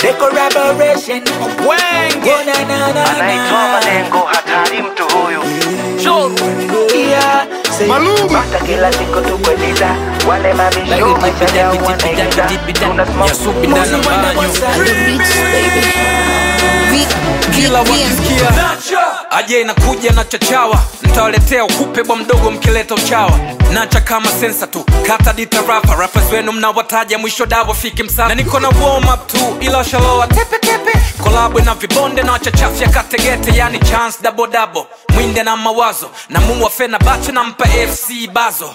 the collaboration. Wenge anaitwa Malengo, hatari mtu huyu. Yeah, Maluma Basta kila siku tukweliza, wale mabisho maisha yao wanaigiza. Yasubi ndani ya banyo kila wakisikia aje inakuja na chachawa, nitawaletea ukupe bwa mdogo mkileta uchawa. Nacha kama sensa tu, kata dita rapa. Rappers wenu mnawataja mwisho dawa fiki msana. Na niko na warm up tu, ila shaloa tepe tepe. Kolabwe na vibonde na wachachafya kategete. Yani chance double double, mwinde na mawazo. Na mumu wa fena bache na mpa FC bazo.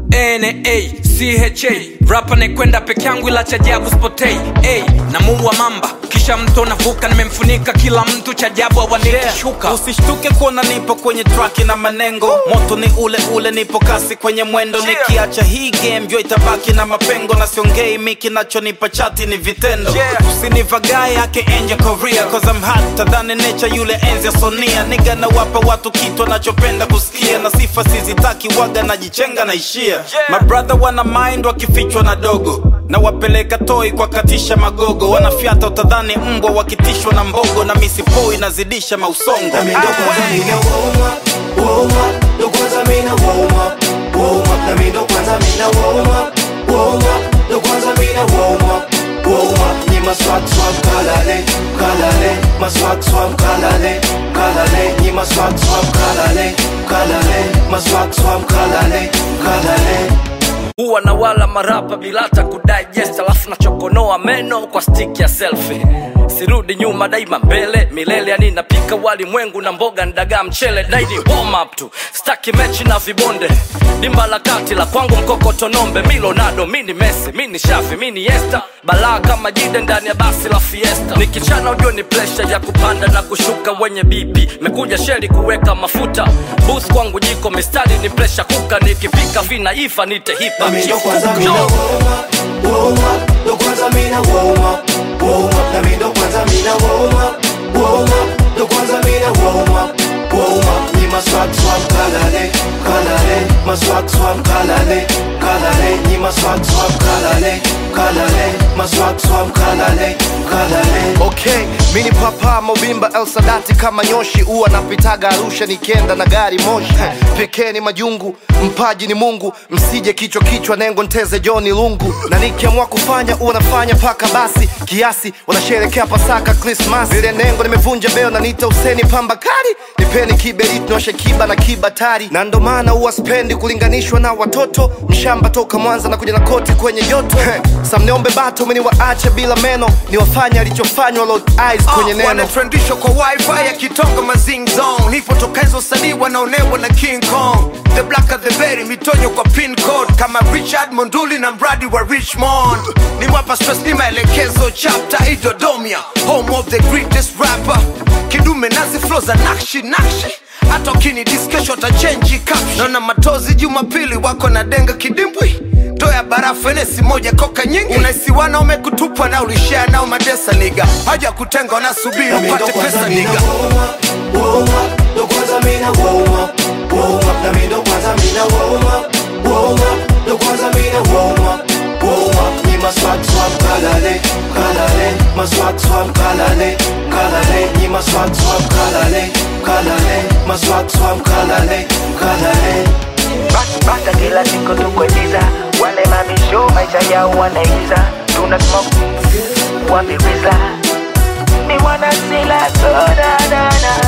NACHA rapa nekwenda peke yangu ila chajabu spotei. Na mumu wa mamba kisha mto navuka, nimemfunika kila mtu chajabu awanikishuka. Usishtuke kuona nipo kwenye track na manengo. Moto ni ule ule, nipo kasi kwenye mwendo. Nikiacha hii game vyo itabaki na mapengo. Na siongei miki nachonipa chati ni vitendo. Usinivagai hake enja Korea, cause I'm hot tadhani nature yule enzi ya Sonia. Niga na wapa watu kitu wanachopenda kusikia. Na sifa sizitaki waga na jichenga na ishia. My brother wana mind wakifichwa na dogo. Na wapeleka toi kwa katisha magogo. Wanafiata utadhani mbwa wakitishwa na mbogo. Na misipoi nazidisha mausongo. Na mindo kwanza mina warm up, ndo kwanza mina warm up. Na mindo kwanza mina warm up, ndo kwanza mina warm up. Ni maswag swag kalale, kalale. Maswag swag kalale, kalale. Ni maswag swag kalale, kalale. Maswag swag kalale, kalale. Huwa na wala marapa bila hata kudigest. Alafu na chokonoa meno kwa stick ya selfie. Sirudi nyuma daima mbele milele. Yani napika wali mwengu na mboga ndaga mchele. Daily warm up tu, staki mechi na vibonde. Dimba la kati la kwangu mkokoto nombe. Milonado, mini Messi, mini Shafi, mini Esta. Balaa kama jide ndani ya basi la Fiesta. Nikichana ujue ni pressure ya kupanda na kushuka wenye BP. Mekuja sheri kuweka mafuta. Boost kwangu jiko mistari ni pressure kuka. Nikipika vina ifa nite hipa. Na mindo kwanza mina warm up, ndo kwanza mina warm up. Na mindo kwanza mina warm up, ndo kwanza mina warm up. Ni maswag swag kalale, kalale. Maswag swag kalale, kalale. Ni maswag swag kalale, kalale. Maswag swag kalale, kalale. Okay, mini papa Mobimba El Sadati kama nyoshi. Uwa napitaga Arusha nikienda na gari moshi. Pekeni majungu, mpaji ni Mungu. Msije kichwa kichwa nengo nteze Johnny Lungu. Na nikiamua kufanya uwa nafanya paka basi. Kiasi, wanasherekea Pasaka Christmas. Vile nengo nimevunja beo na nita useni pamba kari. Nipeni kiberiti noshe kiba na kibatari. Na ndo maana uwa spendi kulinganishwa na watoto. Mshamba toka Mwanza na kuja na koti kwenye joto. Samneombe bato mini waache bila meno. Ni wafanya alichofanywa Lord Eyes kwenye neno. Wanatrendishwa kwa wifi ya kitonga mazing zone. Nipotoka hizo sanii wanaonewa na King Kong. The blacker the berry, mitonyo kwa pin code. Kama Richard Monduli na mradi wa Richmond. Ni wapa stress ni maelekezo chapter Idodomia, home of the greatest rapper. Kidume nazi flow za nakshi nakshi. Hata ukini diskesho atachange caption. Naona matozi Jumapili wako na denga kidimbwi. Toya barafu enesi moja koka nyingi. Unaisi wana umekutupwa na ulishare nao madesa niga. Haja kutenga wanasubiri upate pesa niga. Warm up, ndo kwanza mina warm up. Na mindo kwanza mina warm up, ndo kwanza mina warm up. Ni maswag swag kalale, kalale. Maswag swag kalale, kalale. Ni maswag swag kalale, kalale. Maswag swag kalale, kalale. Basta kila siku tukweliza, wale mabisho maisha yao wanaigiza. Tuna smoke, wapiwiza. Ni wanasila soda na na.